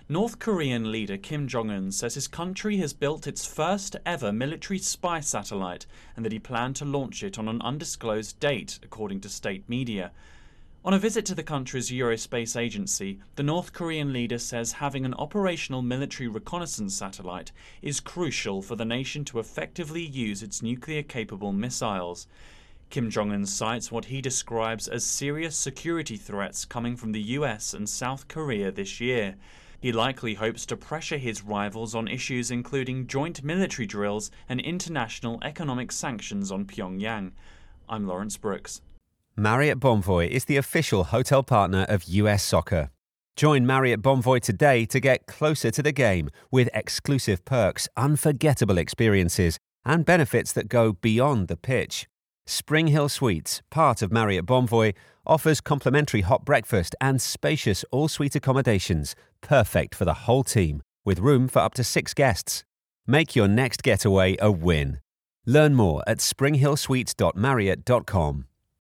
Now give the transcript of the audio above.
North Korean leader Kim Jong-un says his country has built its first ever military spy satellite and that he planned to launch it on an undisclosed date, according to state media. On a visit to the country's Aerospace agency, the North Korean leader says having an operational military reconnaissance satellite is crucial for the nation to effectively use its nuclear-capable missiles. Kim Jong-un cites what he describes as serious security threats coming from the US and South Korea this year. He likely hopes to pressure his rivals on issues including joint military drills and international economic sanctions on Pyongyang. I'm Lawrence Brooks. Marriott Bonvoy is the official hotel partner of US Soccer. Join Marriott Bonvoy today to get closer to the game with exclusive perks, unforgettable experiences, and benefits that go beyond the pitch. Spring Hill Suites, part of Marriott Bonvoy, offers complimentary hot breakfast and spacious all-suite accommodations, perfect for the whole team, with room for up to 6 guests. Make your next getaway a win. Learn more at springhillsuites.marriott.com.